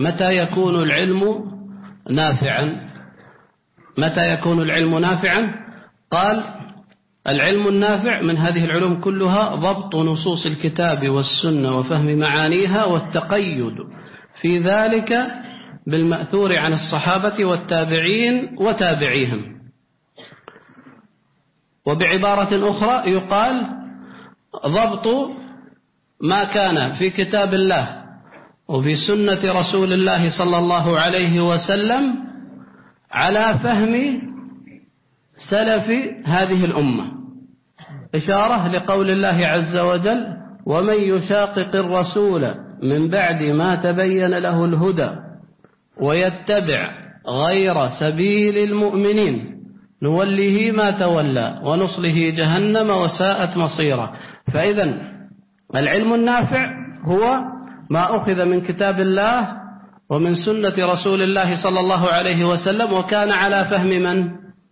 متى يكون العلم نافعا؟ متى يكون العلم نافعا؟ قال: العلم النافع من هذه العلوم كلها ضبط نصوص الكتاب والسنة وفهم معانيها والتقيد في ذلك بالمأثور عن الصحابة والتابعين وتابعيهم. وبعبارة أخرى يقال: ضبط ما كان في كتاب الله وفي سنة رسول الله صلى الله عليه وسلم على فهم سلف هذه الأمة، إشارة لقول الله عز وجل: ومن يشاقق الرسول من بعد ما تبين له الهدى ويتبع غير سبيل المؤمنين نوله ما تولى ونصله جهنم وساءت مصيرا. فإذا العلم النافع هو ما أخذ من كتاب الله ومن سنة رسول الله صلى الله عليه وسلم، وكان على فهم من؟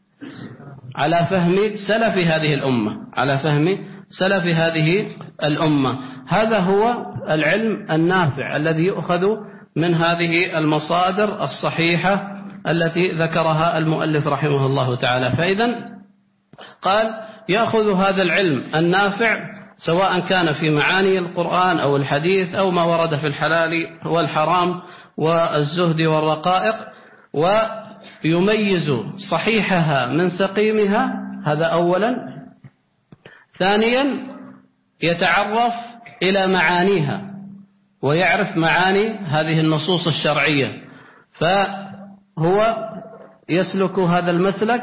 على فهم سلف هذه الأمة، على فهم سلف هذه الأمة. هذا هو العلم النافع الذي يؤخذ من هذه المصادر الصحيحة التي ذكرها المؤلف رحمه الله تعالى. فإذا قال: يأخذ هذا العلم النافع سواء كان في معاني القرآن أو الحديث أو ما ورد في الحلال والحرام والزهد والرقائق، ويميز صحيحها من سقيمها، هذا أولا. ثانيا يتعرف إلى معانيها ويعرف معاني هذه النصوص الشرعية، فهو يسلك هذا المسلك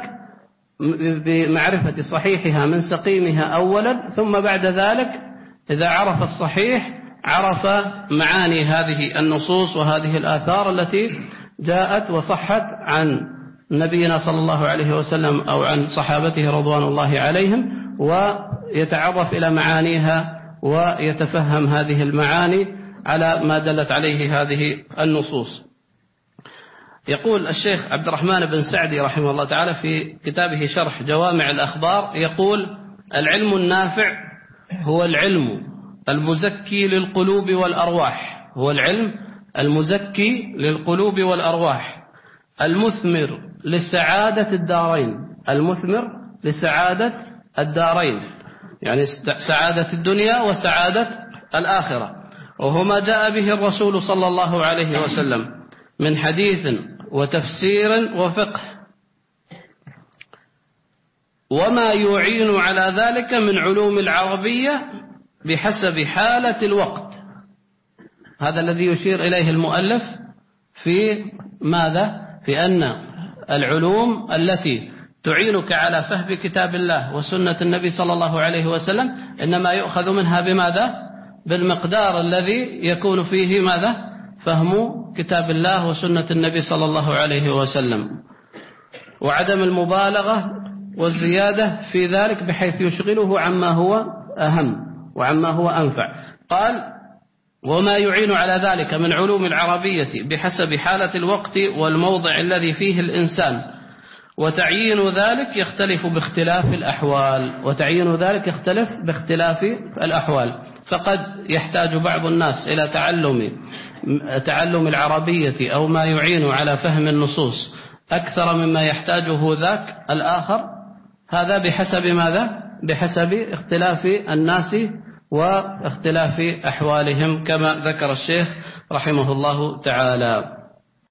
بمعرفة صحيحها من سقيمها أولا، ثم بعد ذلك إذا عرف الصحيح عرف معاني هذه النصوص وهذه الآثار التي جاءت وصحت عن نبينا صلى الله عليه وسلم أو عن صحابته رضوان الله عليهم، ويتعرف إلى معانيها ويتفهم هذه المعاني على ما دلت عليه هذه النصوص. يقول الشيخ عبد الرحمن بن سعدي رحمه الله تعالى في كتابه شرح جوامع الأخبار، يقول: العلم النافع هو العلم المزكي للقلوب والأرواح، هو العلم المزكي للقلوب والأرواح، المثمر لسعادة الدارين، المثمر لسعادة الدارين، يعني سعادة الدنيا وسعادة الآخرة، وهو ما جاء به الرسول صلى الله عليه وسلم من حديث وتفسير وفقه، وما يعين على ذلك من علوم العربية بحسب حالة الوقت. هذا الذي يشير إليه المؤلف في ماذا؟ في أن العلوم التي تعينك على فهم كتاب الله وسنة النبي صلى الله عليه وسلم إنما يؤخذ منها بماذا؟ بالمقدار الذي يكون فيه ماذا؟ فهم كتاب الله وسنة النبي صلى الله عليه وسلم، وعدم المبالغة والزيادة في ذلك بحيث يشغله عما هو أهم وعما هو أنفع. قال: وما يعين على ذلك من علوم العربية بحسب حالة الوقت والموضع الذي فيه الإنسان، وتعيين ذلك يختلف باختلاف الأحوال، وتعيين ذلك يختلف باختلاف الأحوال. فقد يحتاج بعض الناس إلى تعلم العربية أو ما يعين على فهم النصوص أكثر مما يحتاجه ذاك الآخر، هذا بحسب ماذا؟ بحسب اختلاف الناس واختلاف أحوالهم كما ذكر الشيخ رحمه الله تعالى.